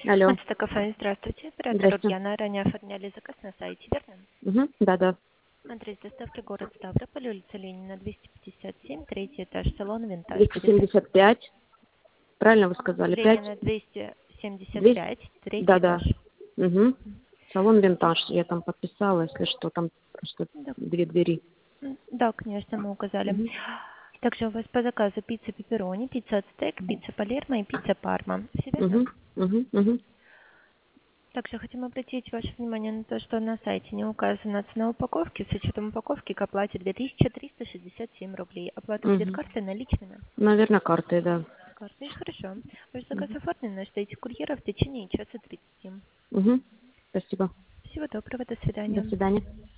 Алло. Кафе, здравствуйте. Оператор Здрасте. Ульяна. Ранее оформляли заказ на сайте, верно? Да-да. Адрес доставки город Ставрополь, улица Ленина, 257, третий этаж, салон «Винтаж». Будет так? 275. Правильно вы сказали? 5? Ленина, 200? 275, третий этаж. Да-да. Угу. Салон «Винтаж». Я там подписала, если что, там просто Да, 2 двери. да, конечно, мы указали. Угу. Также у вас по заказу пицца пепперони, пицца ацтек, пицца палермо и пицца парма. Все верно? Угу. Угу. Угу. Также хотим обратить ваше внимание на то, что на сайте не указана цена упаковки. С учетом упаковки к оплате 2367 рублей. Оплата будет Угу. картой наличными. Наверное, картой, да. Картой, хорошо. Ваш заказ Угу. оформлен, ждите курьера в течение часа 30. Угу. Спасибо. Всего доброго, до До свидания. свидания.